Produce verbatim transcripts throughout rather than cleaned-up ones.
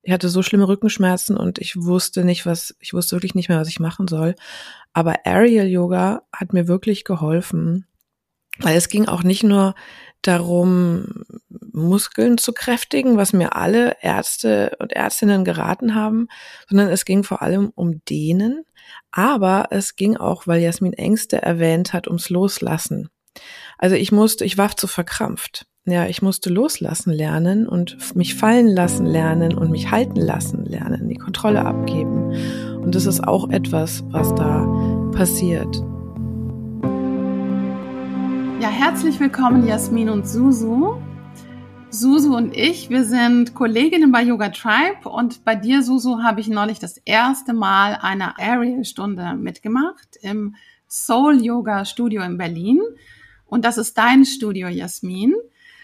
ich hatte so schlimme Rückenschmerzen und ich wusste nicht, was, ich wusste wirklich nicht mehr, was ich machen soll. Aber Aerial Yoga hat mir wirklich geholfen, weil es ging auch nicht nur darum, Muskeln zu kräftigen, was mir alle Ärzte und Ärztinnen geraten haben, sondern es ging vor allem um Dehnen. Aber es ging auch, weil Jasmin Ängste erwähnt hat, ums Loslassen. Also ich musste, ich war zu verkrampft. Ja, ich musste loslassen lernen und mich fallen lassen lernen und mich halten lassen lernen, die Kontrolle abgeben. Und das ist auch etwas, was da passiert. Ja, herzlich willkommen Jasmin und Susu. Susu und ich, wir sind Kolleginnen bei Yoga Tribe und bei dir, Susu, habe ich neulich das erste Mal eine Aerial-Stunde mitgemacht im Soul Yoga Studio in Berlin. Und das ist dein Studio, Jasmin.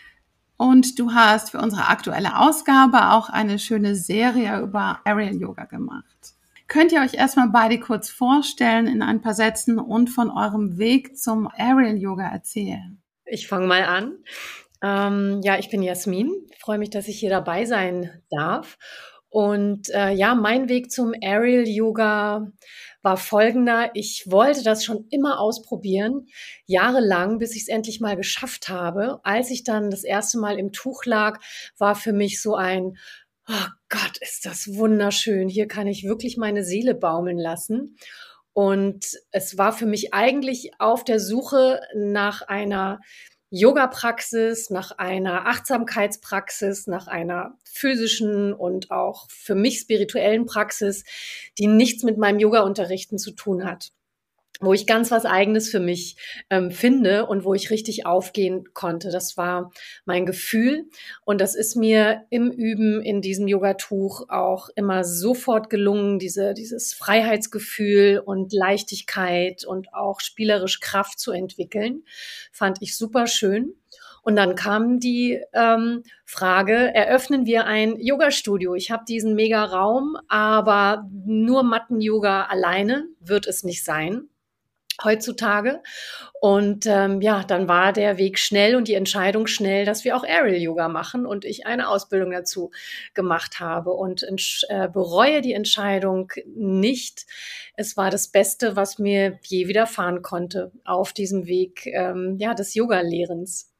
Und du hast für unsere aktuelle Ausgabe auch eine schöne Serie über Aerial Yoga gemacht. Könnt ihr euch erstmal beide kurz vorstellen in ein paar Sätzen und von eurem Weg zum Aerial Yoga erzählen? Ich fange mal an. Ähm, ja, ich bin Jasmin. Ich freue mich, dass ich hier dabei sein darf. Und äh, ja, mein Weg zum Aerial Yoga war folgender. Ich wollte das schon immer ausprobieren, jahrelang, bis ich es endlich mal geschafft habe. Als ich dann das erste Mal im Tuch lag, war für mich so ein oh Gott, ist das wunderschön. Hier kann ich wirklich meine Seele baumeln lassen. Und es war für mich eigentlich auf der Suche nach einer Yoga-Praxis, nach einer Achtsamkeitspraxis, nach einer physischen und auch für mich spirituellen Praxis, die nichts mit meinem Yoga-Unterrichten zu tun hat, wo ich ganz was Eigenes für mich ähm, finde und wo ich richtig aufgehen konnte. Das war mein Gefühl und das ist mir im Üben in diesem Yogatuch auch immer sofort gelungen, diese, dieses Freiheitsgefühl und Leichtigkeit und auch spielerisch Kraft zu entwickeln. Fand ich super schön. Und dann kam die ähm, Frage, eröffnen wir ein Yoga-Studio? Ich habe diesen mega Raum, aber nur Matten-Yoga alleine wird es nicht sein heutzutage. Und ähm, ja, dann war der Weg schnell und die Entscheidung schnell, dass wir auch Aerial Yoga machen und ich eine Ausbildung dazu gemacht habe und äh, bereue die Entscheidung nicht. Es war das Beste, was mir je widerfahren konnte auf diesem Weg ähm, ja, des Yoga-Lehrens.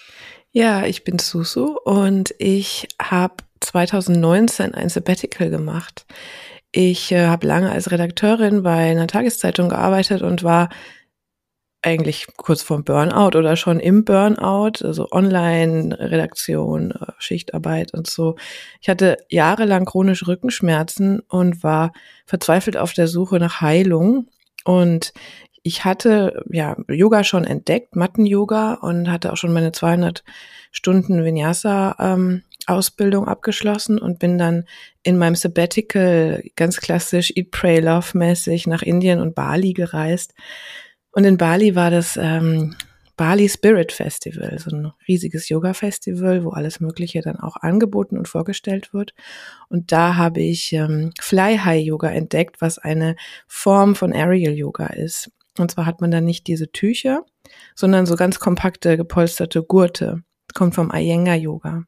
Ja, ich bin Susu und ich habe zwanzig neunzehn ein Sabbatical gemacht. Ich äh, habe lange als Redakteurin bei einer Tageszeitung gearbeitet und war eigentlich kurz vorm Burnout oder schon im Burnout, also Online-Redaktion, äh, Schichtarbeit und so. Ich hatte jahrelang chronische Rückenschmerzen und war verzweifelt auf der Suche nach Heilung. Und ich hatte ja Yoga schon entdeckt, Matten-Yoga, und hatte auch schon meine zweihundert Stunden Vinyasa ähm, Ausbildung abgeschlossen und bin dann in meinem Sabbatical ganz klassisch Eat, Pray, Love mäßig nach Indien und Bali gereist. Und in Bali war das ähm, Bali Spirit Festival, so ein riesiges Yoga-Festival, wo alles Mögliche dann auch angeboten und vorgestellt wird. Und da habe ich ähm, Fly High Yoga entdeckt, was eine Form von Aerial Yoga ist. Und zwar hat man dann nicht diese Tücher, sondern so ganz kompakte, gepolsterte Gurte. Das kommt vom Iyengar Yoga.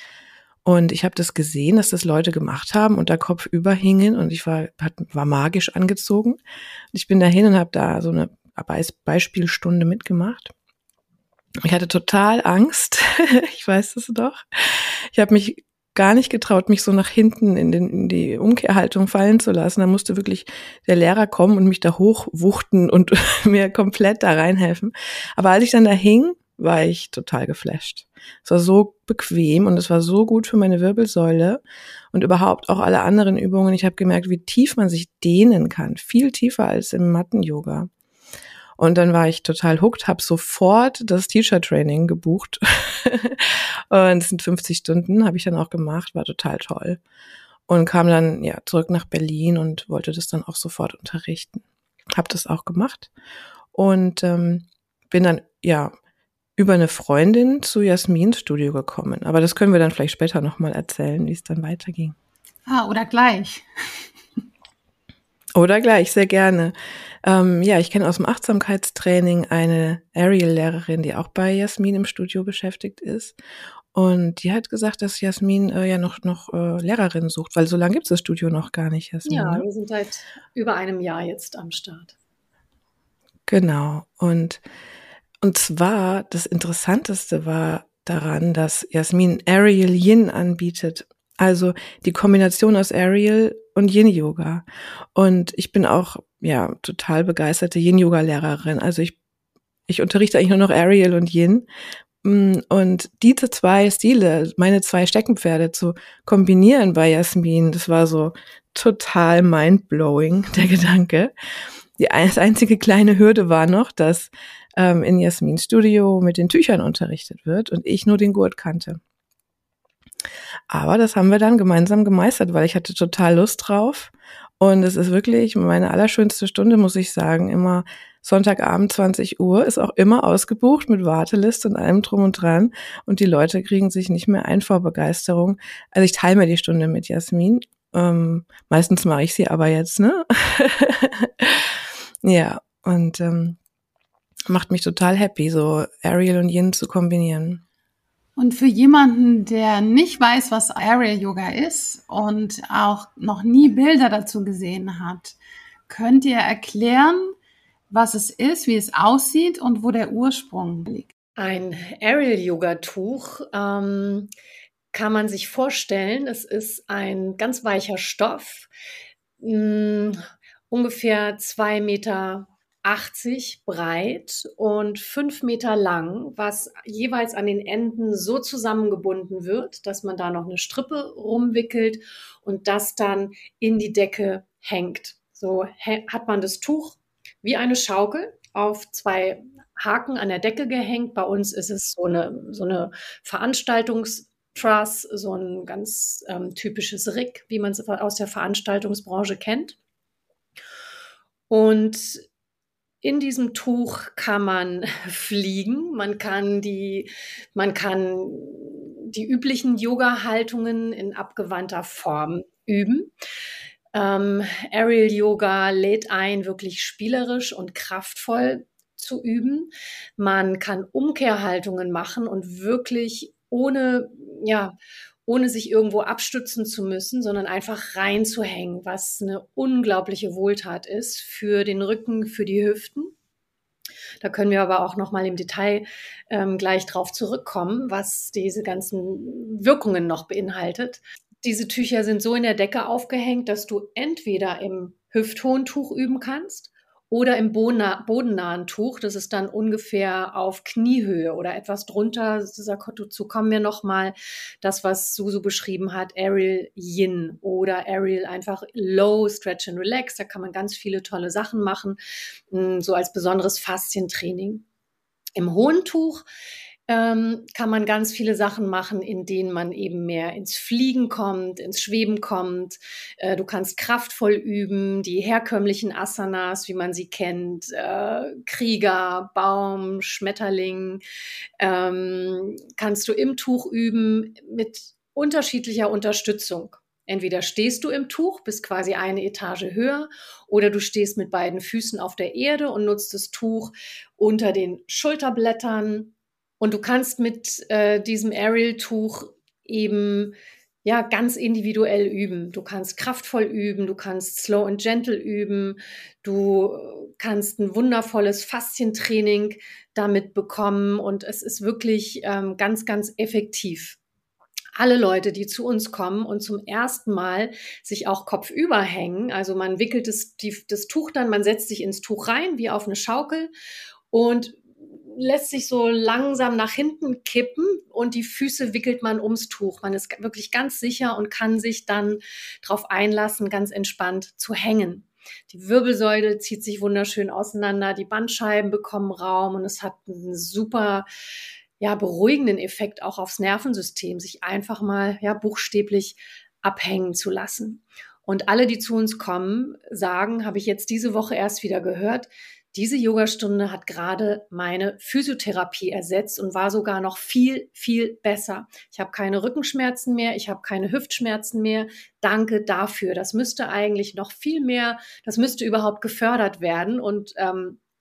Und ich habe das gesehen, dass das Leute gemacht haben und da kopfüber hingen und ich war, war magisch angezogen. Und ich bin dahin und habe da so eine Beispielstunde mitgemacht. Ich hatte total Angst, ich weiß das doch. Ich habe mich gar nicht getraut, mich so nach hinten in, den, in die Umkehrhaltung fallen zu lassen. Da musste wirklich der Lehrer kommen und mich da hochwuchten und mir komplett da reinhelfen. Aber als ich dann da hing, war ich total geflasht. Es war so bequem und es war so gut für meine Wirbelsäule und überhaupt auch alle anderen Übungen. Ich habe gemerkt, wie tief man sich dehnen kann. Viel tiefer als im Matten-Yoga. Und dann war ich total hooked, habe sofort das Teacher-Training gebucht. Und es sind fünfzig Stunden, habe ich dann auch gemacht, war total toll. Und kam dann ja zurück nach Berlin und wollte das dann auch sofort unterrichten. Habe das auch gemacht und ähm, bin dann ja über eine Freundin zu Jasmins Studio gekommen. Aber das können wir dann vielleicht später nochmal erzählen, wie es dann weiterging. Ah, oder gleich. Oder gleich, sehr gerne. Ähm, ja, ich kenne aus dem Achtsamkeitstraining eine Aerial-Lehrerin, die auch bei Jasmin im Studio beschäftigt ist. Und die hat gesagt, dass Jasmin äh, ja noch, noch äh, Lehrerin sucht, weil so lange gibt es das Studio noch gar nicht, Jasmin. Ja, ne? wir sind seit über einem Jahr jetzt am Start. Genau. Und, und zwar das Interessanteste war daran, dass Jasmin Aerial Yin anbietet. Also die Kombination aus Aerial und Yin-Yoga. Und ich bin auch ja total begeisterte Yin-Yoga-Lehrerin. Also ich, ich unterrichte eigentlich nur noch Aerial und Yin. Und diese zwei Stile, meine zwei Steckenpferde zu kombinieren bei Jasmin, das war so total mindblowing, der Gedanke. Die einzige kleine Hürde war noch, dass ähm, in Jasmins Studio mit den Tüchern unterrichtet wird und ich nur den Gurt kannte. Aber das haben wir dann gemeinsam gemeistert, weil ich hatte total Lust drauf. Und es ist wirklich meine allerschönste Stunde, muss ich sagen, immer Sonntagabend zwanzig Uhr, ist auch immer ausgebucht mit Warteliste und allem drum und dran. Und die Leute kriegen sich nicht mehr ein vor Begeisterung. Also ich teile mir die Stunde mit Jasmin. Ähm, meistens mache ich sie aber jetzt, ne? Ja, und ähm, macht mich total happy, so Aerial und Yin zu kombinieren. Und für jemanden, der nicht weiß, was Aerial Yoga ist und auch noch nie Bilder dazu gesehen hat, könnt ihr erklären, was es ist, wie es aussieht und wo der Ursprung liegt? Ein Aerial-Yoga-Tuch ähm, kann man sich vorstellen, es ist ein ganz weicher Stoff, mh, ungefähr zwei Meter achtzig breit und fünf Meter lang, was jeweils an den Enden so zusammengebunden wird, dass man da noch eine Strippe rumwickelt und das dann in die Decke hängt. So hat man das Tuch wie eine Schaukel auf zwei Haken an der Decke gehängt. Bei uns ist es so eine, so eine Veranstaltungstruss, so ein ganz ähm, typisches Rig, wie man es aus der Veranstaltungsbranche kennt. Und in diesem Tuch kann man fliegen, man kann die, man kann die üblichen Yoga-Haltungen in abgewandter Form üben. Ähm, Aerial Yoga lädt ein, wirklich spielerisch und kraftvoll zu üben. Man kann Umkehrhaltungen machen und wirklich ohne, ja, ohne sich irgendwo abstützen zu müssen, sondern einfach reinzuhängen, was eine unglaubliche Wohltat ist für den Rücken, für die Hüften. Da können wir aber auch noch mal im Detail ähm, gleich drauf zurückkommen, was diese ganzen Wirkungen noch beinhaltet. Diese Tücher sind so in der Decke aufgehängt, dass du entweder im hüfthohen Tuch üben kannst oder im bodennahen Tuch. Das ist dann ungefähr auf Kniehöhe oder etwas drunter. Dazu kommen wir nochmal das, was Susu beschrieben hat, Aerial Yin oder Aerial einfach Low Stretch and Relax. Da kann man ganz viele tolle Sachen machen, so als besonderes Faszientraining. Im hohen Tuch ähm, kann man ganz viele Sachen machen, in denen man eben mehr ins Fliegen kommt, ins Schweben kommt. Äh, du kannst kraftvoll üben, die herkömmlichen Asanas, wie man sie kennt, äh, Krieger, Baum, Schmetterling, ähm, kannst du im Tuch üben mit unterschiedlicher Unterstützung. Entweder stehst du im Tuch, bist quasi eine Etage höher, oder du stehst mit beiden Füßen auf der Erde und nutzt das Tuch unter den Schulterblättern. Und du kannst mit äh, diesem Aerial-Tuch eben ja ganz individuell üben. Du kannst kraftvoll üben, du kannst slow and gentle üben, du kannst ein wundervolles Faszientraining damit bekommen und es ist wirklich ähm, ganz, ganz effektiv. Alle Leute, die zu uns kommen und zum ersten Mal sich auch kopfüber hängen, also man wickelt das, die, das Tuch dann, man setzt sich ins Tuch rein, wie auf eine Schaukel und lässt sich so langsam nach hinten kippen und die Füße wickelt man ums Tuch. Man ist wirklich ganz sicher und kann sich dann darauf einlassen, ganz entspannt zu hängen. Die Wirbelsäule zieht sich wunderschön auseinander, die Bandscheiben bekommen Raum und es hat einen super ja, beruhigenden Effekt auch aufs Nervensystem, sich einfach mal ja, buchstäblich abhängen zu lassen. Und alle, die zu uns kommen, sagen, habe ich jetzt diese Woche erst wieder gehört, diese Yogastunde hat gerade meine Physiotherapie ersetzt und war sogar noch viel, viel besser. Ich habe keine Rückenschmerzen mehr, ich habe keine Hüftschmerzen mehr. Danke dafür. Das müsste eigentlich noch viel mehr, das müsste überhaupt gefördert werden. Und ähm,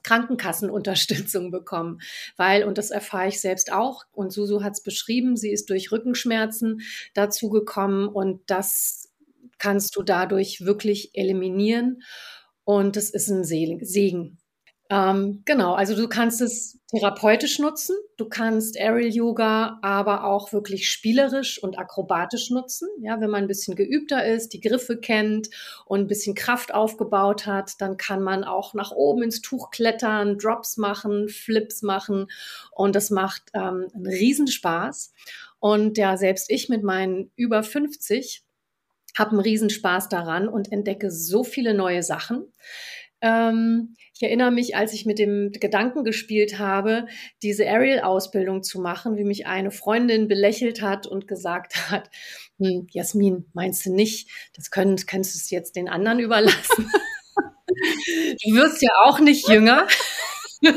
Krankenkassenunterstützung bekommen, weil, und das erfahre ich selbst auch, und Susu hat es beschrieben, sie ist durch Rückenschmerzen dazu gekommen und das kannst du dadurch wirklich eliminieren und das ist ein Segen. Ähm, genau, also du kannst es therapeutisch nutzen, du kannst Aerial Yoga aber auch wirklich spielerisch und akrobatisch nutzen. Ja, wenn man ein bisschen geübter ist, die Griffe kennt und ein bisschen Kraft aufgebaut hat, dann kann man auch nach oben ins Tuch klettern, Drops machen, Flips machen und das macht ähm, einen Riesenspaß. Und ja, selbst ich mit meinen über fünfzig habe einen Riesenspaß daran und entdecke so viele neue Sachen. Ähm, ich erinnere mich, als ich mit dem Gedanken gespielt habe, diese Aerial-Ausbildung zu machen, wie mich eine Freundin belächelt hat und gesagt hat, hm, Jasmin, meinst du nicht, das können, kannst du es jetzt den anderen überlassen? Du wirst ja auch nicht jünger. Und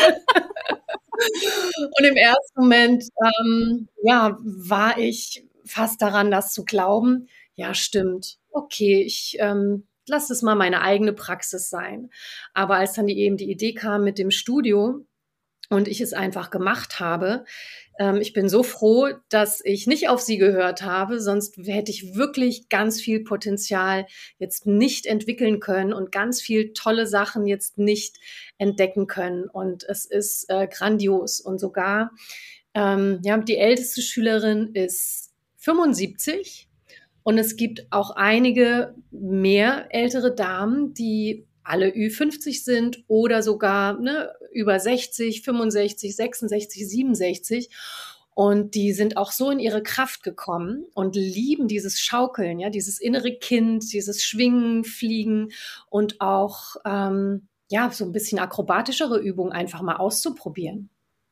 im ersten Moment, ähm, ja, war ich fast daran, das zu glauben. Ja, stimmt. Okay, ich ähm, lass es mal meine eigene Praxis sein. Aber als dann die, eben die Idee kam mit dem Studio und ich es einfach gemacht habe, ähm, ich bin so froh, dass ich nicht auf sie gehört habe, sonst hätte ich wirklich ganz viel Potenzial jetzt nicht entwickeln können und ganz viel tolle Sachen jetzt nicht entdecken können. Und es ist äh, grandios. Und sogar, ähm, ja, die älteste Schülerin ist fünfundsiebzig. Und es gibt auch einige mehr ältere Damen, die alle Ü fünfzig sind oder sogar ne, über sechzig, fünfundsechzig, sechsundsechzig, siebenundsechzig. Und die sind auch so in ihre Kraft gekommen und lieben dieses Schaukeln, ja, dieses innere Kind, dieses Schwingen, Fliegen und auch ähm, ja, so ein bisschen akrobatischere Übungen einfach mal auszuprobieren.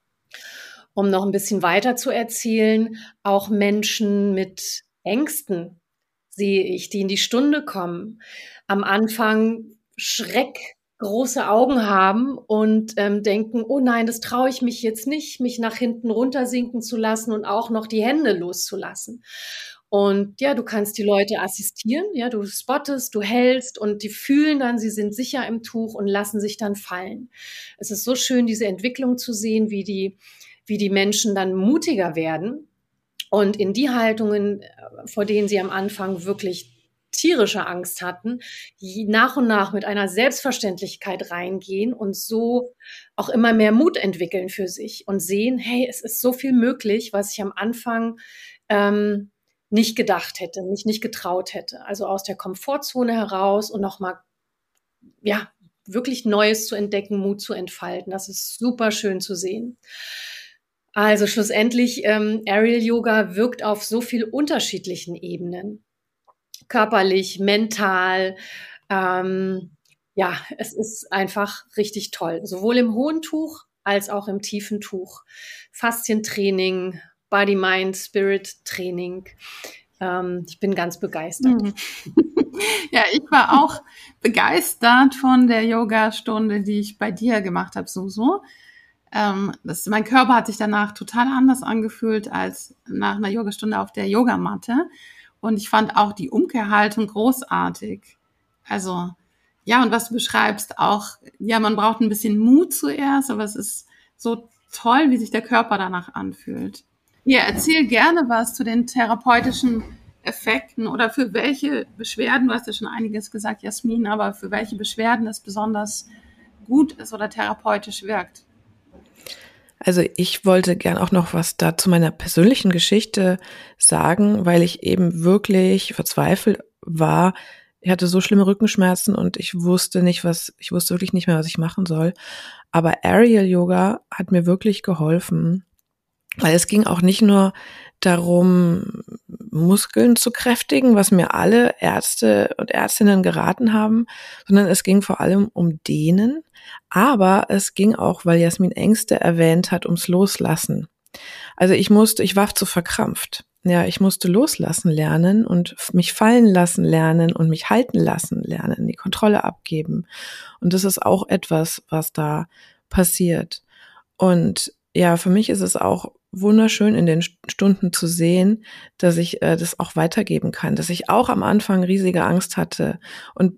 Um noch ein bisschen weiter zu erzählen, auch Menschen mit Ängsten sehe ich, die in die Stunde kommen, am Anfang Schreck, große Augen haben und ähm, denken, oh nein, das traue ich mich jetzt nicht, mich nach hinten runtersinken zu lassen und auch noch die Hände loszulassen. Und ja, du kannst die Leute assistieren, ja, du spottest, du hältst und die fühlen dann, sie sind sicher im Tuch und lassen sich dann fallen. Es ist so schön, diese Entwicklung zu sehen, wie die, wie die Menschen dann mutiger werden. Und in die Haltungen, vor denen sie am Anfang wirklich tierische Angst hatten, nach und nach mit einer Selbstverständlichkeit reingehen und so auch immer mehr Mut entwickeln für sich und sehen, hey, es ist so viel möglich, was ich am Anfang ähm, nicht gedacht hätte, mich nicht getraut hätte. Also aus der Komfortzone heraus und nochmal, ja, wirklich Neues zu entdecken, Mut zu entfalten. Das ist super schön zu sehen. Also schlussendlich, ähm, Aerial Yoga wirkt auf so viel unterschiedlichen Ebenen. Körperlich, mental, ähm, ja, es ist einfach richtig toll. Sowohl im hohen Tuch als auch im tiefen Tuch. Faszientraining, Body, Mind, Spirit Training. Ähm, ich bin ganz begeistert. Ja, ich war auch begeistert von der Yoga-Stunde, die ich bei dir gemacht habe, Susu. Ähm, das, mein Körper hat sich danach total anders angefühlt als nach einer Yogastunde auf der Yogamatte. Und ich fand auch die Umkehrhaltung großartig. Also, ja, und was du beschreibst, auch, ja, man braucht ein bisschen Mut zuerst, aber es ist so toll, wie sich der Körper danach anfühlt. Ja, erzähl gerne was zu den therapeutischen Effekten oder für welche Beschwerden, du hast ja schon einiges gesagt, Jasmin, aber für welche Beschwerden es besonders gut ist oder therapeutisch wirkt. Also ich wollte gern auch noch was da zu meiner persönlichen Geschichte sagen, weil ich eben wirklich verzweifelt war. Ich hatte so schlimme Rückenschmerzen und ich wusste nicht, was, ich wusste wirklich nicht mehr, was ich machen soll. Aber Aerial Yoga hat mir wirklich geholfen, weil es ging auch nicht nur darum, Muskeln zu kräftigen, was mir alle Ärzte und Ärztinnen geraten haben, sondern es ging vor allem um Dehnen. Aber es ging auch, weil Jasmin Ängste erwähnt hat, ums Loslassen. Also ich musste, ich war zu verkrampft. Ja, ich musste loslassen lernen und mich fallen lassen lernen und mich halten lassen lernen, die Kontrolle abgeben. Und das ist auch etwas, was da passiert. Und ja, für mich ist es auch wunderschön in den Stunden zu sehen, dass ich äh, das auch weitergeben kann, dass ich auch am Anfang riesige Angst hatte und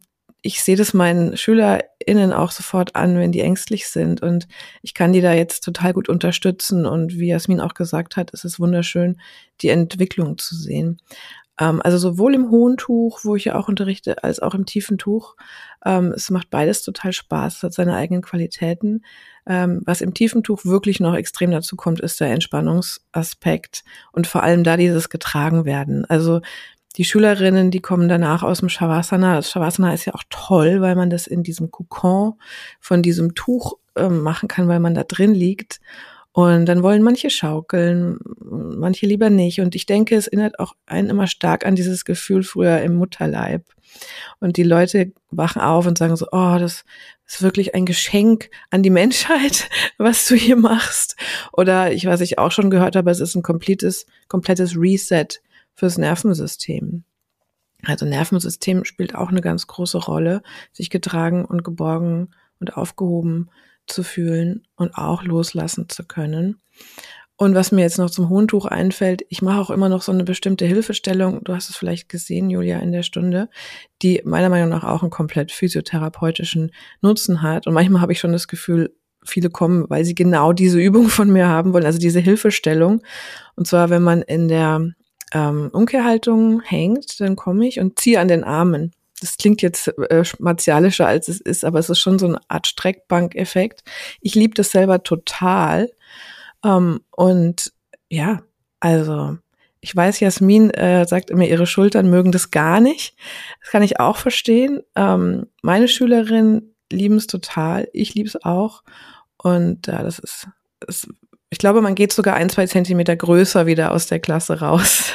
ich sehe das meinen SchülerInnen auch sofort an, wenn die ängstlich sind, und ich kann die da jetzt total gut unterstützen, und wie Jasmin auch gesagt hat, es ist wunderschön, die Entwicklung zu sehen. Ähm, also sowohl im hohen Tuch, wo ich ja auch unterrichte, als auch im tiefen Tuch. Ähm, es macht beides total Spaß, es hat seine eigenen Qualitäten. Ähm, was im tiefen Tuch wirklich noch extrem dazu kommt, ist der Entspannungsaspekt und vor allem da dieses getragen werden. Also die Schülerinnen, die kommen danach aus dem Shavasana. Das Shavasana ist ja auch toll, weil man das in diesem Kokon von diesem Tuch äh, machen kann, weil man da drin liegt. Und dann wollen manche schaukeln, manche lieber nicht. Und ich denke, es erinnert auch einen immer stark an dieses Gefühl früher im Mutterleib. Und die Leute wachen auf und sagen so, oh, das ist wirklich ein Geschenk an die Menschheit, was du hier machst. Oder ich, was ich auch schon gehört habe, es ist ein komplettes, komplettes Reset fürs Nervensystem. Also Nervensystem spielt auch eine ganz große Rolle, sich getragen und geborgen und aufgehoben zu fühlen und auch loslassen zu können. Und was mir jetzt noch zum hohen Tuch einfällt, ich mache auch immer noch so eine bestimmte Hilfestellung, du hast es vielleicht gesehen, Julia, in der Stunde, die meiner Meinung nach auch einen komplett physiotherapeutischen Nutzen hat. Und manchmal habe ich schon das Gefühl, viele kommen, weil sie genau diese Übung von mir haben wollen, also diese Hilfestellung. Und zwar, wenn man in der ähm, Umkehrhaltung hängt, dann komme ich und ziehe an den Armen. Das klingt jetzt äh, martialischer, als es ist, aber es ist schon so eine Art Streckbank-Effekt. Ich liebe das selber total. Um, und ja, also ich weiß, Jasmin äh, sagt immer, ihre Schultern mögen das gar nicht. Das kann ich auch verstehen. Ähm, meine Schülerinnen lieben es total. Ich liebe es auch. Und ja, das ist, ist, ich glaube, man geht sogar ein, zwei Zentimeter größer wieder aus der Klasse raus.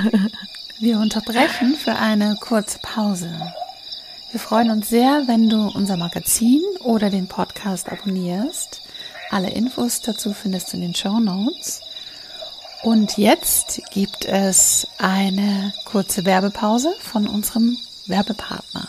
Wir unterbrechen für eine kurze Pause. Wir freuen uns sehr, wenn du unser Magazin oder den Podcast abonnierst. Alle Infos dazu findest du in den Shownotes. Und jetzt gibt es eine kurze Werbepause von unserem Werbepartner.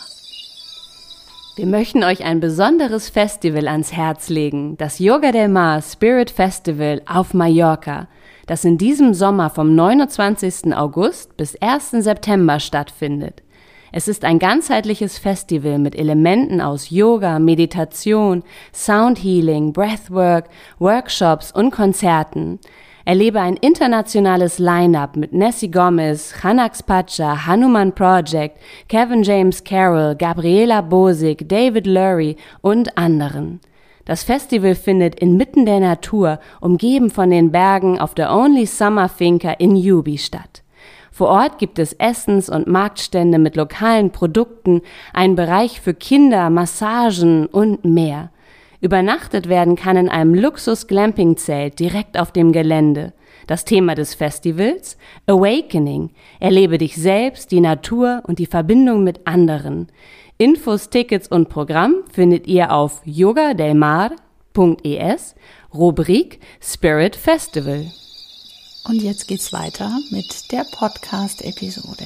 Wir möchten euch ein besonderes Festival ans Herz legen, das Yoga del Mar Spirit Festival auf Mallorca, das in diesem Sommer vom neunundzwanzigsten August bis ersten September stattfindet. Es ist ein ganzheitliches Festival mit Elementen aus Yoga, Meditation, Soundhealing, Breathwork, Workshops und Konzerten. Erlebe ein internationales Line-up mit Nessie Gomez, Chanax Pacha, Hanuman Project, Kevin James Carroll, Gabriela Bosig, David Lurie und anderen. Das Festival findet inmitten der Natur, umgeben von den Bergen auf der Only Summer Finca in Jubi statt. Vor Ort gibt es Essens- und Marktstände mit lokalen Produkten, einen Bereich für Kinder, Massagen und mehr. Übernachtet werden kann in einem Luxus-Glamping-Zelt direkt auf dem Gelände. Das Thema des Festivals? Awakening. Erlebe dich selbst, die Natur und die Verbindung mit anderen. Infos, Tickets und Programm findet ihr auf yogadelmar punkt es, Rubrik Spirit Festival. Und jetzt geht's weiter mit der Podcast-Episode.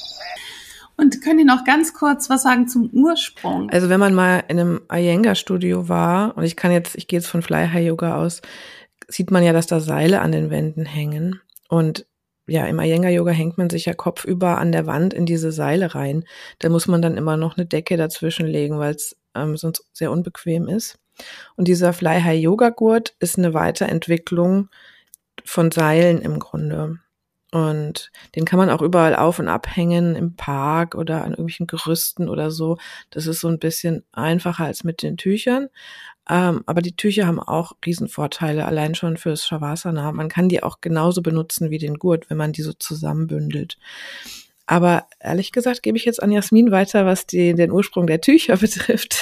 Und könnt ihr noch ganz kurz was sagen zum Ursprung? Also wenn man mal in einem Iyengar-Studio war, und ich kann jetzt, ich gehe jetzt von Fly High Yoga aus, sieht man ja, dass da Seile an den Wänden hängen. Und ja, im Iyengar-Yoga hängt man sich ja kopfüber an der Wand in diese Seile rein. Da muss man dann immer noch eine Decke dazwischen legen, weil es ähm, sonst sehr unbequem ist. Und dieser Fly High Yoga Gurt ist eine Weiterentwicklung von Seilen im Grunde. Und den kann man auch überall auf- und abhängen, im Park oder an irgendwelchen Gerüsten oder so. Das ist so ein bisschen einfacher als mit den Tüchern. Ähm, aber die Tücher haben auch Riesenvorteile, allein schon fürs Shavasana. Man kann die auch genauso benutzen wie den Gurt, wenn man die so zusammenbündelt. Aber ehrlich gesagt gebe ich jetzt an Jasmin weiter, was die, den Ursprung der Tücher betrifft.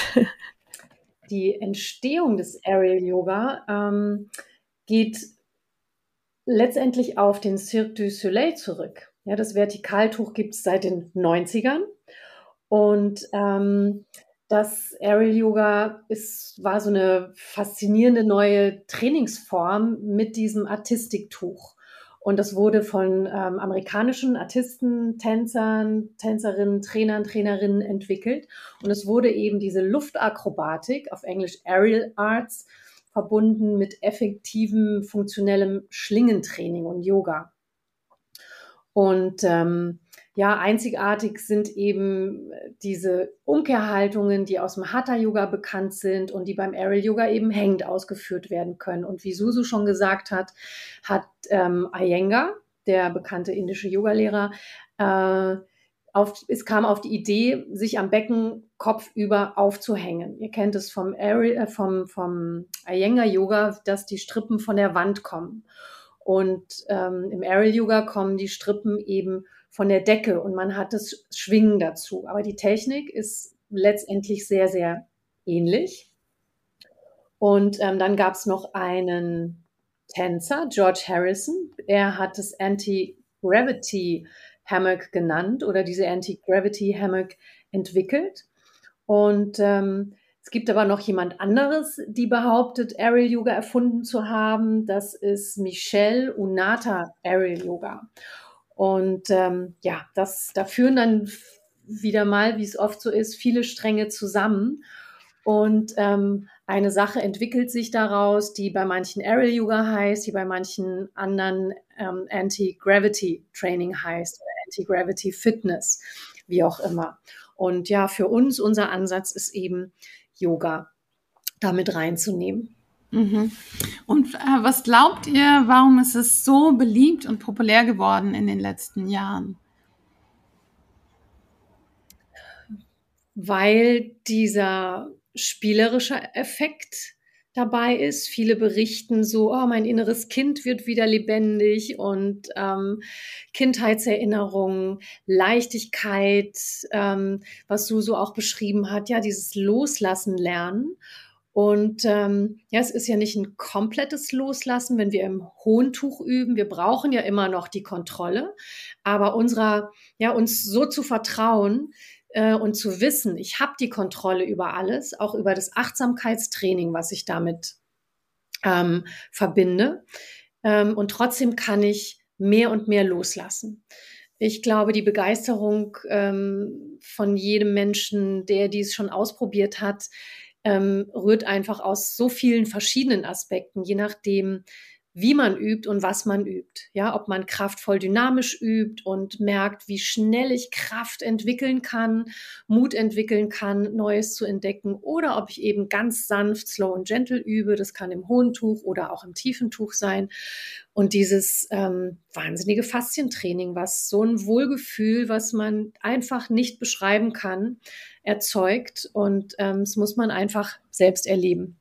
Die Entstehung des Aerial Yoga ähm, geht letztendlich auf den Cirque du Soleil zurück. Ja, das Vertikaltuch gibt es seit den neunzigern und ähm, das Aerial Yoga ist, war so eine faszinierende neue Trainingsform mit diesem Artistiktuch. Und das wurde von ähm, amerikanischen Artisten, Tänzern, Tänzerinnen, Trainern, Trainerinnen entwickelt. Und es wurde eben diese Luftakrobatik, auf Englisch Aerial Arts, verbunden mit effektivem, funktionellem Schlingentraining und Yoga. Und ähm, ja, einzigartig sind eben diese Umkehrhaltungen, die aus dem Hatha-Yoga bekannt sind und die beim Aerial-Yoga eben hängend ausgeführt werden können. Und wie Susu schon gesagt hat, hat ähm, Iyengar, der bekannte indische Yogalehrer, äh, auf, es kam auf die Idee, sich am Becken kopfüber aufzuhängen. Ihr kennt es vom, Aerial, äh, vom, vom Iyengar-Yoga, dass die Strippen von der Wand kommen. Und ähm, im Aerial-Yoga kommen die Strippen eben von der Decke und man hat das Schwingen dazu. Aber die Technik ist letztendlich sehr, sehr ähnlich. Und ähm, dann gab es noch einen Tänzer, George Harrison. Er hat das Anti-Gravity Hammock genannt oder diese Anti-Gravity Hammock entwickelt. Und ähm, es gibt aber noch jemand anderes, die behauptet, Aerial Yoga erfunden zu haben. Das ist Michelle Unata Aerial Yoga. Und ähm, ja, das, da führen dann wieder mal, wie es oft so ist, viele Stränge zusammen. Und ähm, eine Sache entwickelt sich daraus, die bei manchen Aerial Yoga heißt, die bei manchen anderen ähm, Anti-Gravity Training heißt oder Anti-Gravity Fitness, wie auch immer. Und ja, für uns, unser Ansatz ist eben, Yoga damit reinzunehmen. Mhm. Und äh, was glaubt ihr, warum ist es so beliebt und populär geworden in den letzten Jahren? Weil dieser spielerische Effekt dabei ist. Viele berichten so, oh, mein inneres Kind wird wieder lebendig und ähm, Kindheitserinnerungen, Leichtigkeit, ähm, was Susu auch beschrieben hat, ja, dieses Loslassen lernen. Und ähm, ja, es ist ja nicht ein komplettes Loslassen, wenn wir im hohen Tuch üben. Wir brauchen ja immer noch die Kontrolle, aber unserer, ja, uns so zu vertrauen, und zu wissen, ich habe die Kontrolle über alles, auch über das Achtsamkeitstraining, was ich damit ähm, verbinde. Ähm, und trotzdem kann ich mehr und mehr loslassen. Ich glaube, die Begeisterung ähm, von jedem Menschen, der dies schon ausprobiert hat, ähm, rührt einfach aus so vielen verschiedenen Aspekten, je nachdem, wie man übt und was man übt. Ja, ob man kraftvoll dynamisch übt und merkt, wie schnell ich Kraft entwickeln kann, Mut entwickeln kann, Neues zu entdecken, oder ob ich eben ganz sanft, slow und gentle übe. Das kann im hohen Tuch oder auch im tiefen Tuch sein. Und dieses ähm, wahnsinnige Faszientraining, was so ein Wohlgefühl, was man einfach nicht beschreiben kann, erzeugt. Und ähm, das muss man einfach selbst erleben.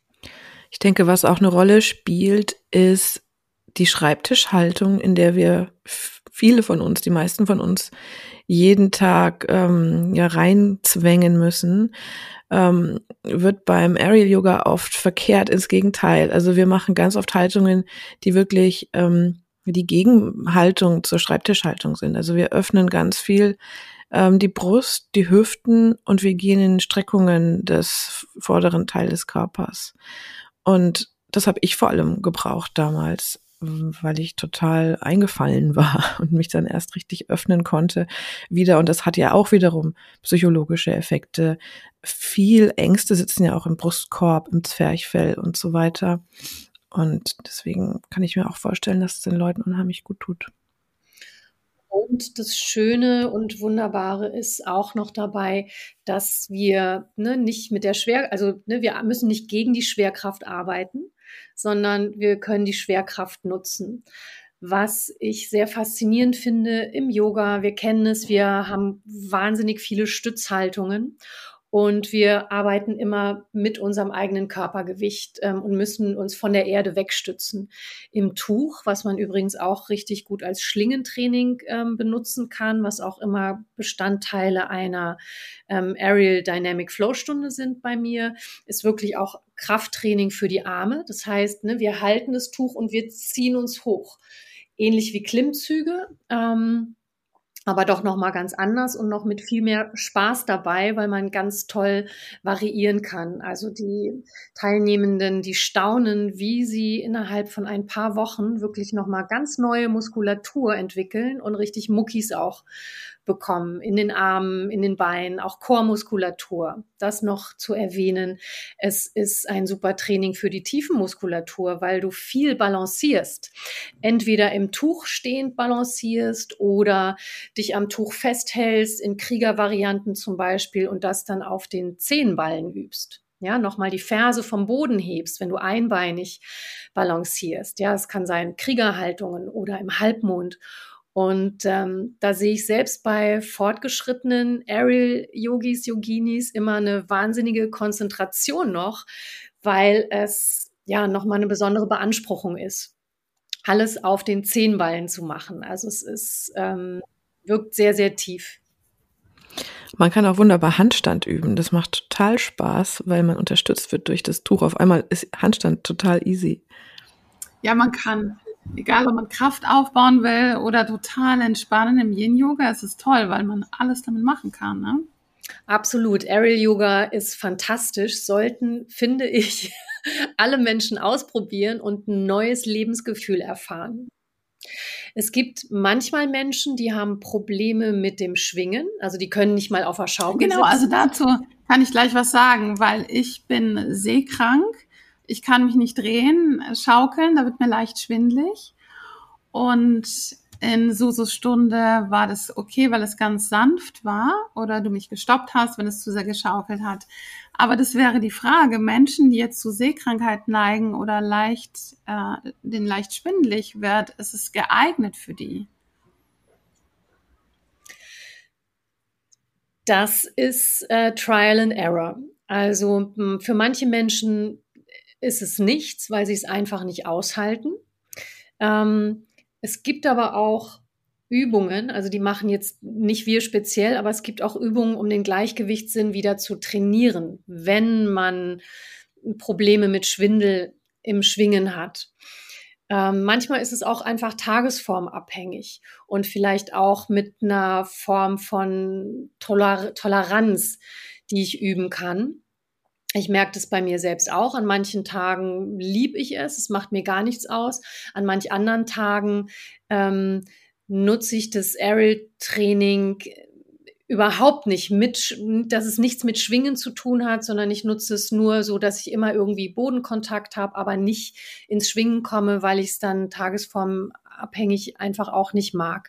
Ich denke, was auch eine Rolle spielt, ist die Schreibtischhaltung, in der wir viele von uns, die meisten von uns, jeden Tag ähm, ja reinzwängen müssen, ähm, wird beim Aerial Yoga oft verkehrt ins Gegenteil. Also wir machen ganz oft Haltungen, die wirklich ähm, die Gegenhaltung zur Schreibtischhaltung sind. Also wir öffnen ganz viel ähm, die Brust, die Hüften und wir gehen in Streckungen des vorderen Teils des Körpers. Und das habe ich vor allem gebraucht damals, weil ich total eingefallen war und mich dann erst richtig öffnen konnte wieder. Und das hat ja auch wiederum psychologische Effekte. Viel Ängste sitzen ja auch im Brustkorb, im Zwerchfell und so weiter. Und deswegen kann ich mir auch vorstellen, dass es den Leuten unheimlich gut tut. Und das Schöne und Wunderbare ist auch noch dabei, dass wir ne, nicht mit der Schwer, also ne, wir müssen nicht gegen die Schwerkraft arbeiten, sondern wir können die Schwerkraft nutzen. Was ich sehr faszinierend finde im Yoga, wir kennen es, wir haben wahnsinnig viele Stützhaltungen. Und wir arbeiten immer mit unserem eigenen Körpergewicht ähm, und müssen uns von der Erde wegstützen. Im Tuch, was man übrigens auch richtig gut als Schlingentraining ähm, benutzen kann, was auch immer Bestandteile einer ähm, Aerial Dynamic Flow Stunde sind bei mir, ist wirklich auch Krafttraining für die Arme. Das heißt, ne, wir halten das Tuch und wir ziehen uns hoch. Ähnlich wie Klimmzüge. Ähm, aber doch noch mal ganz anders und noch mit viel mehr Spaß dabei, weil man ganz toll variieren kann. Also die Teilnehmenden, die staunen, wie sie innerhalb von ein paar Wochen wirklich noch mal ganz neue Muskulatur entwickeln und richtig Muckis auch bekommen, in den Armen, in den Beinen, auch Chormuskulatur. Das noch zu erwähnen. Es ist ein super Training für die Tiefenmuskulatur, weil du viel balancierst. Entweder im Tuch stehend balancierst oder dich am Tuch festhältst, in Kriegervarianten zum Beispiel, und das dann auf den Zehenballen übst. Ja, nochmal die Ferse vom Boden hebst, wenn du einbeinig balancierst. Ja, es kann sein Kriegerhaltungen oder im Halbmond. Und ähm, da sehe ich selbst bei fortgeschrittenen Aerial-Yogis, Yoginis immer eine wahnsinnige Konzentration noch, weil es ja nochmal eine besondere Beanspruchung ist, alles auf den Zehenballen zu machen. Also es ist, ähm, wirkt sehr, sehr tief. Man kann auch wunderbar Handstand üben. Das macht total Spaß, weil man unterstützt wird durch das Tuch. Auf einmal ist Handstand total easy. Ja, man kann, egal ob man Kraft aufbauen will oder total entspannen im Yin-Yoga, es ist toll, weil man alles damit machen kann, ne? Absolut. Aerial Yoga ist fantastisch. Sollten, finde ich, alle Menschen ausprobieren und ein neues Lebensgefühl erfahren. Es gibt manchmal Menschen, die haben Probleme mit dem Schwingen, also die können nicht mal auf der Schaukel Genau, sitzen. also dazu kann ich gleich was sagen, weil ich bin seekrank, ich kann mich nicht drehen, schaukeln, da wird mir leicht schwindelig. Und in Susus Stunde war das okay, weil es ganz sanft war oder du mich gestoppt hast, wenn es zu sehr geschaukelt hat. Aber das wäre die Frage, Menschen, die jetzt zu Seekrankheit neigen oder leicht, äh, denen leicht schwindelig wird, ist es geeignet für die? Das ist äh, Trial and Error. Also mh, für manche Menschen ist es nichts, weil sie es einfach nicht aushalten. Ähm, es gibt aber auch Übungen, also die machen jetzt nicht wir speziell, aber es gibt auch Übungen, um den Gleichgewichtssinn wieder zu trainieren, wenn man Probleme mit Schwindel im Schwingen hat. Ähm, manchmal ist es auch einfach tagesformabhängig und vielleicht auch mit einer Form von Toler- Toleranz, die ich üben kann. Ich merke das bei mir selbst auch. An manchen Tagen liebe ich es, es macht mir gar nichts aus. An manch anderen Tagen ähm, nutze ich das Aerial-Training überhaupt nicht mit, dass es nichts mit Schwingen zu tun hat, sondern ich nutze es nur so, dass ich immer irgendwie Bodenkontakt habe, aber nicht ins Schwingen komme, weil ich es dann tagesformabhängig einfach auch nicht mag.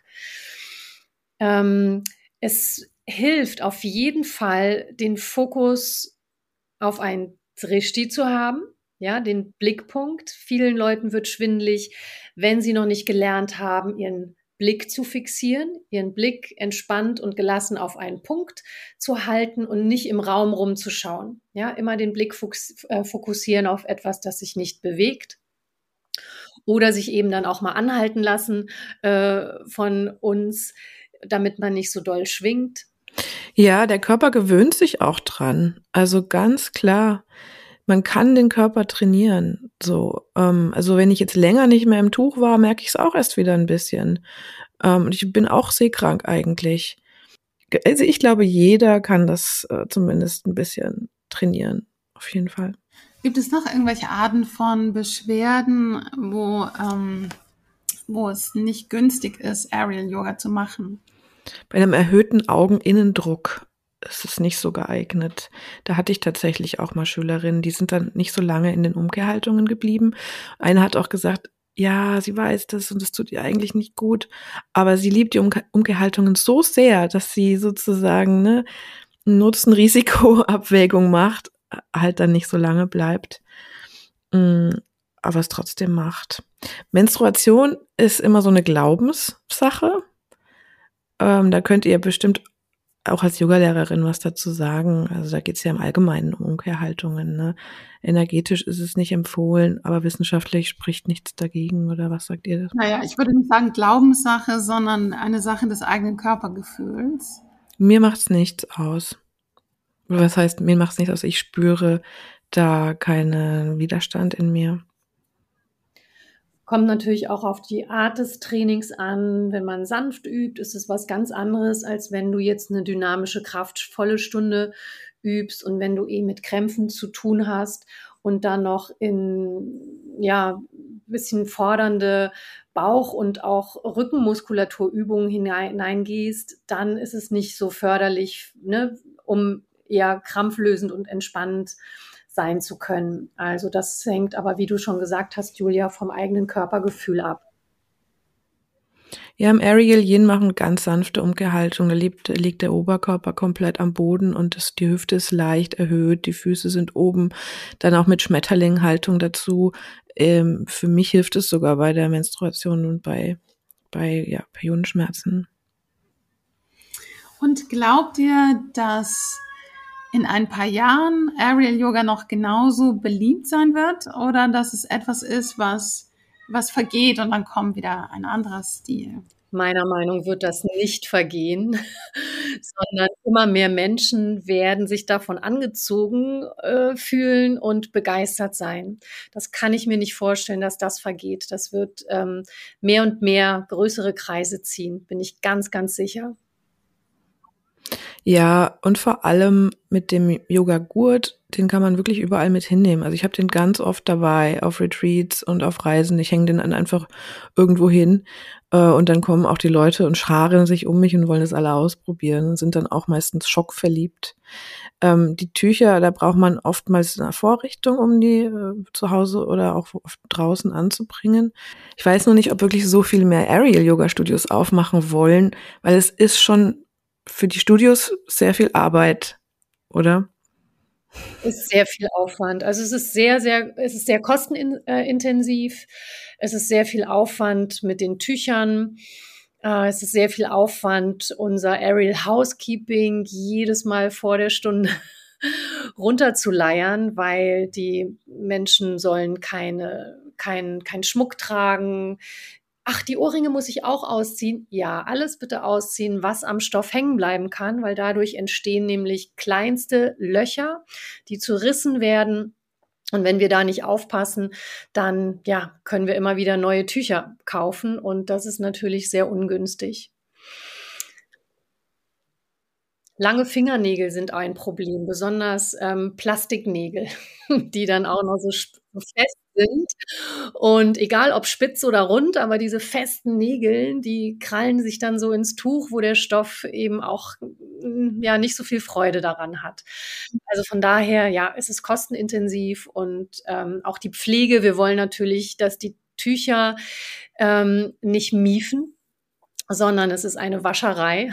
Ähm, es hilft auf jeden Fall, den Fokus auf ein Drishti zu haben, ja, den Blickpunkt. Vielen Leuten wird schwindelig, wenn sie noch nicht gelernt haben, ihren Blick zu fixieren, ihren Blick entspannt und gelassen auf einen Punkt zu halten und nicht im Raum rumzuschauen. Ja, immer den Blick fokussieren auf etwas, das sich nicht bewegt. Oder sich eben dann auch mal anhalten lassen äh, von uns, damit man nicht so doll schwingt. Ja, der Körper gewöhnt sich auch dran. Also ganz klar, man kann den Körper trainieren. So, ähm, also wenn ich jetzt länger nicht mehr im Tuch war, merke ich es auch erst wieder ein bisschen. Ähm, und ich bin auch seekrank eigentlich. Also ich glaube, jeder kann das äh, zumindest ein bisschen trainieren. Auf jeden Fall. Gibt es noch irgendwelche Arten von Beschwerden, wo, ähm, wo es nicht günstig ist, Aerial Yoga zu machen? Bei einem erhöhten Augeninnendruck ist es nicht so geeignet. Da hatte ich tatsächlich auch mal Schülerinnen, die sind dann nicht so lange in den Umkehrhaltungen geblieben. Eine hat auch gesagt, ja, sie weiß das und das tut ihr eigentlich nicht gut, aber sie liebt die Umke- Umkehrhaltungen so sehr, dass sie sozusagen eine Nutzen-Risiko-Abwägung macht, halt dann nicht so lange bleibt, aber es trotzdem macht. Menstruation ist immer so eine Glaubenssache. Ähm, da könnt ihr bestimmt auch als Yogalehrerin was dazu sagen. Also da geht es ja im Allgemeinen um Umkehrhaltungen. Ne? Energetisch ist es nicht empfohlen, aber wissenschaftlich spricht nichts dagegen. Oder was sagt ihr? Naja, ich würde nicht sagen Glaubenssache, sondern eine Sache des eigenen Körpergefühls. Mir macht's nichts aus. Was heißt, mir macht's nichts aus? Ich spüre da keinen Widerstand in mir. Kommt natürlich auch auf die Art des Trainings an. Wenn man sanft übt, ist es was ganz anderes, als wenn du jetzt eine dynamische, kraftvolle Stunde übst und wenn du eh mit Krämpfen zu tun hast und dann noch in ja bisschen fordernde Bauch- und auch Rückenmuskulaturübungen hineingehst, dann ist es nicht so förderlich, ne, um eher krampflösend und entspannend sein zu können. Also das hängt aber, wie du schon gesagt hast, Julia, vom eigenen Körpergefühl ab. Ja, im Aerial Yin machen ganz sanfte Umkehrhaltung. Da liegt, liegt der Oberkörper komplett am Boden und das, die Hüfte ist leicht erhöht, die Füße sind oben. Dann auch mit Schmetterlinghaltung dazu. Ähm, für mich hilft es sogar bei der Menstruation und bei, bei ja, Periodenschmerzen. Und glaubt ihr, dass in ein paar Jahren Aerial Yoga noch genauso beliebt sein wird oder dass es etwas ist, was, was vergeht und dann kommt wieder ein anderer Stil? Meiner Meinung nach wird das nicht vergehen, sondern immer mehr Menschen werden sich davon angezogen äh, fühlen und begeistert sein. Das kann ich mir nicht vorstellen, dass das vergeht. Das wird ähm, mehr und mehr größere Kreise ziehen, bin ich ganz, ganz sicher. Ja, und vor allem mit dem Yoga-Gurt, den kann man wirklich überall mit hinnehmen. Also ich habe den ganz oft dabei auf Retreats und auf Reisen. Ich hänge den dann einfach irgendwo hin äh, und dann kommen auch die Leute und scharen sich um mich und wollen das alle ausprobieren und sind dann auch meistens schockverliebt. Ähm, die Tücher, da braucht man oftmals eine Vorrichtung, um die äh, zu Hause oder auch draußen anzubringen. Ich weiß noch nicht, ob wirklich so viel mehr Aerial-Yoga-Studios aufmachen wollen, weil es ist schon für die Studios sehr viel Arbeit, oder? Ist sehr viel Aufwand. Also es ist sehr, sehr, es ist sehr kostenintensiv. Es ist sehr viel Aufwand mit den Tüchern. Es ist sehr viel Aufwand, unser Aerial Housekeeping jedes Mal vor der Stunde runterzuleiern, weil die Menschen sollen keine, kein, kein Schmuck tragen. Ach, die Ohrringe muss ich auch ausziehen. Ja, alles bitte ausziehen, was am Stoff hängen bleiben kann, weil dadurch entstehen nämlich kleinste Löcher, die zu Rissen werden. Und wenn wir da nicht aufpassen, dann ja, können wir immer wieder neue Tücher kaufen und das ist natürlich sehr ungünstig. Lange Fingernägel sind ein Problem, besonders ähm, Plastiknägel, die dann auch noch so fest sind. Und egal ob spitz oder rund, aber diese festen Nägel, die krallen sich dann so ins Tuch, wo der Stoff eben auch ja nicht so viel Freude daran hat. Also von daher, ja, es ist kostenintensiv und ähm, auch die Pflege. Wir wollen natürlich, dass die Tücher ähm, nicht miefen, sondern es ist eine Wascherei.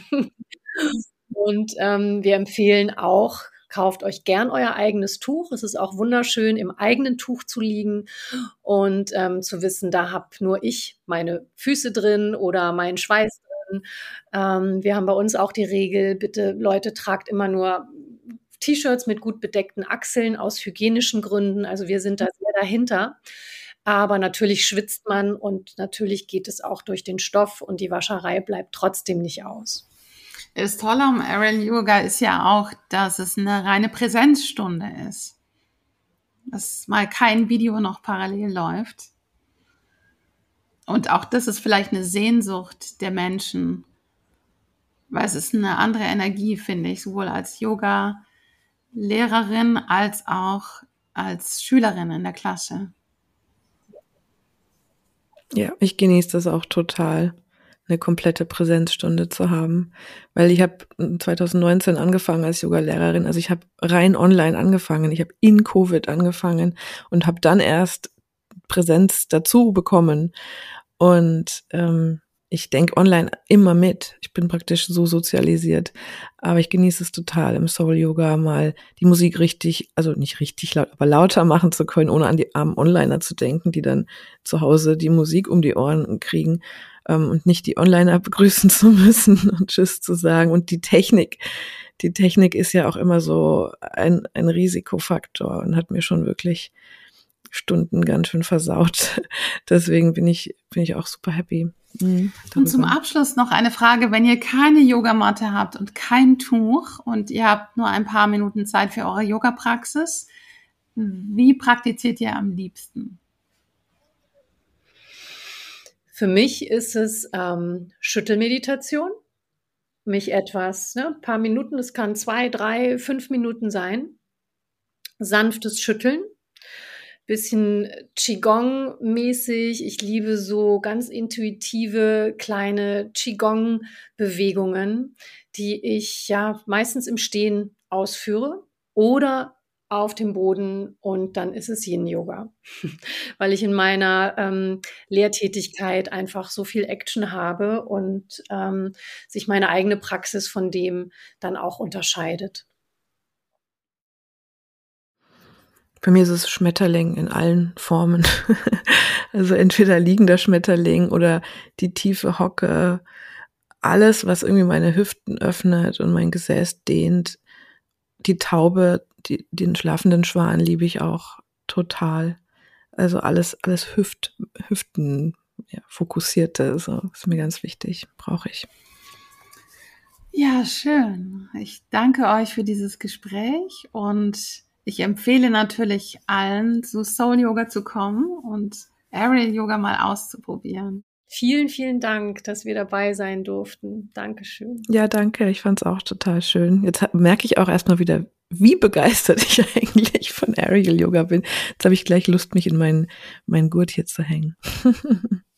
Und ähm, wir empfehlen auch, kauft euch gern euer eigenes Tuch. Es ist auch wunderschön, im eigenen Tuch zu liegen und ähm, zu wissen, da habe nur ich meine Füße drin oder meinen Schweiß drin. Ähm, wir haben bei uns auch die Regel, bitte Leute, tragt immer nur T-Shirts mit gut bedeckten Achseln aus hygienischen Gründen. Also wir sind da sehr dahinter. Aber natürlich schwitzt man und natürlich geht es auch durch den Stoff und die Wascherei bleibt trotzdem nicht aus. Das Tolle am Aerial Yoga ist ja auch, dass es eine reine Präsenzstunde ist. Dass mal kein Video noch parallel läuft. Und auch das ist vielleicht eine Sehnsucht der Menschen. Weil es ist eine andere Energie, finde ich, sowohl als Yoga-Lehrerin als auch als Schülerin in der Klasse. Ja, ich genieße das auch total, eine komplette Präsenzstunde zu haben, weil ich habe zwanzig neunzehn angefangen als Yoga-Lehrerin, also ich habe rein online angefangen, ich habe in Covid angefangen und habe dann erst Präsenz dazu bekommen und ähm, ich denke online immer mit, ich bin praktisch so sozialisiert, aber ich genieße es total im Soul-Yoga mal die Musik richtig, also nicht richtig laut, aber lauter machen zu können, ohne an die armen Onliner zu denken, die dann zu Hause die Musik um die Ohren kriegen. Und nicht die Onliner begrüßen zu müssen und Tschüss zu sagen. Und die Technik, die Technik ist ja auch immer so ein, ein Risikofaktor und hat mir schon wirklich Stunden ganz schön versaut. Deswegen bin ich, bin ich auch super happy. Mhm, und zum Abschluss noch eine Frage. Wenn ihr keine Yogamatte habt und kein Tuch und ihr habt nur ein paar Minuten Zeit für eure Yoga-Praxis, wie praktiziert ihr am liebsten? Für mich ist es ähm, Schüttelmeditation. Mich etwas, ne, ein paar Minuten, es kann zwei, drei, fünf Minuten sein. Sanftes Schütteln, bisschen Qigong-mäßig. Ich liebe so ganz intuitive kleine Qigong-Bewegungen, die ich ja meistens im Stehen ausführe oder auf dem Boden, und dann ist es Yin-Yoga, weil ich in meiner ähm, Lehrtätigkeit einfach so viel Action habe und ähm, sich meine eigene Praxis von dem dann auch unterscheidet. Bei mir ist es Schmetterling in allen Formen. Also entweder liegender Schmetterling oder die tiefe Hocke. Alles, was irgendwie meine Hüften öffnet und mein Gesäß dehnt. Die Taube, die, den schlafenden Schwan liebe ich auch total. Also alles, alles Hüft, Hüften, ja, fokussierte, so ist mir ganz wichtig, brauche ich. Ja, schön. Ich danke euch für dieses Gespräch und ich empfehle natürlich allen, zu Soul Yoga zu kommen und Aerial Yoga mal auszuprobieren. Vielen, vielen Dank, dass wir dabei sein durften. Dankeschön. Ja, danke. Ich fand es auch total schön. Jetzt merke ich auch erstmal wieder, wie begeistert ich eigentlich von Aerial Yoga bin. Jetzt habe ich gleich Lust, mich in meinen, meinen Gurt hier zu hängen.